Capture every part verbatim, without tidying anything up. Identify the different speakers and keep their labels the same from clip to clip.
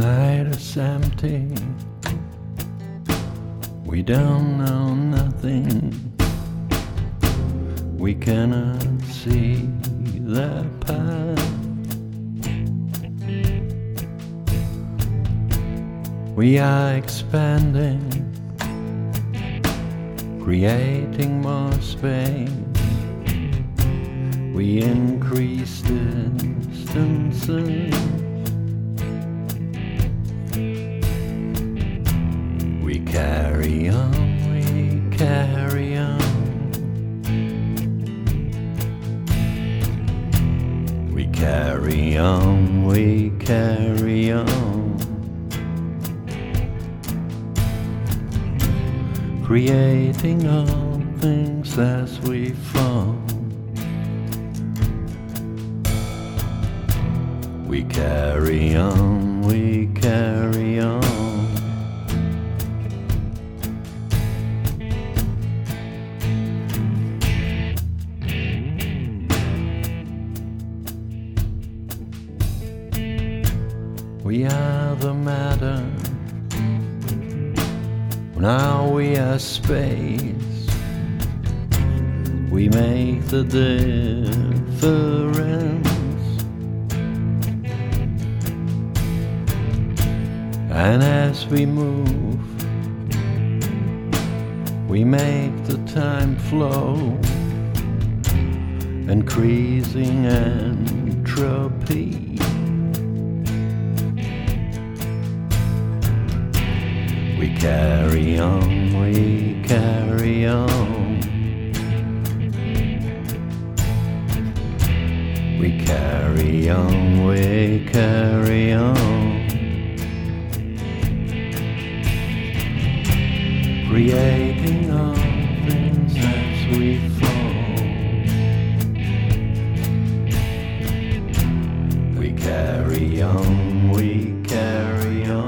Speaker 1: night is empty. We don't know nothing. We cannot see the path. We are expanding, creating more space. We increase distances. We carry on, we carry on. We carry on, we carry on. Creating all things as we fall. We carry on, we carry on. We are the matter, now we are space. We make the difference. And as we move, we make the time flow, increasing entropy. We carry on, we carry on. We carry on, we carry on. Creating all things as we fall. We carry on, we carry on.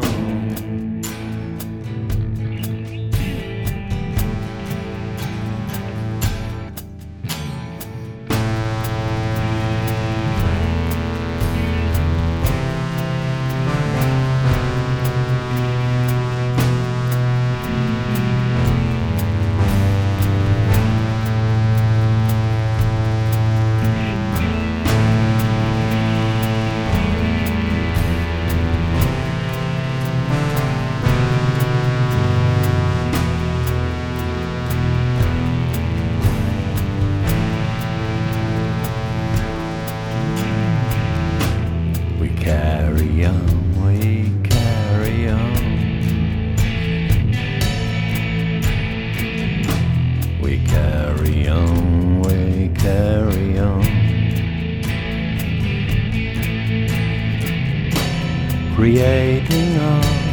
Speaker 1: Carry on, we carry on. We carry on, we carry on. Creating all